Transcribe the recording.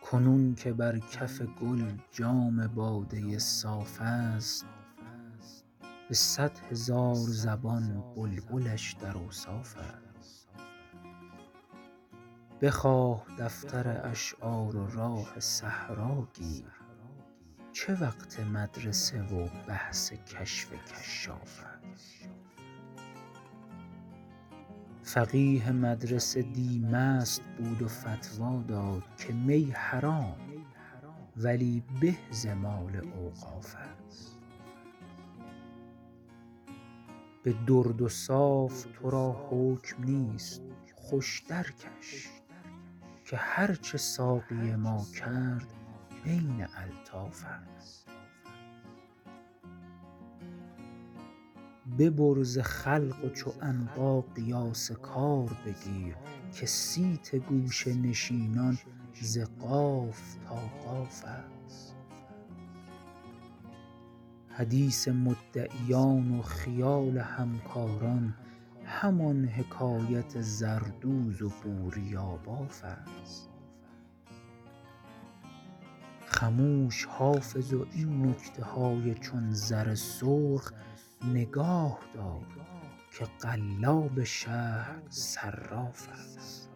کنون که بر کف گل جام باده صاف است، به 100,000 زبان بلبلش در اوصاف است. بخواه دفتر اشعار و راه صحرا گیر، چه وقت مدرسه و بحث کشف کشاف است. فقیه مدرسه دی مست بود و فتوی داد که می حرام ولی به ز مال اوقاف است. به درد و صاف تو را حکم نیست، خوش درکش که هر چه ساقی ما کرد عین الطاف است. ببر ز خلق و چو عنقا قیاس کار بگیر که صیت گوشه نشینان ز قاف تا قاف است. حدیث مدعیان و خیال همکاران همان حکایت زردوز و بوریاباف است. خموش حافظ و این نکته های چون زر سرخ نگاه دار که قلاب شهر صراف است.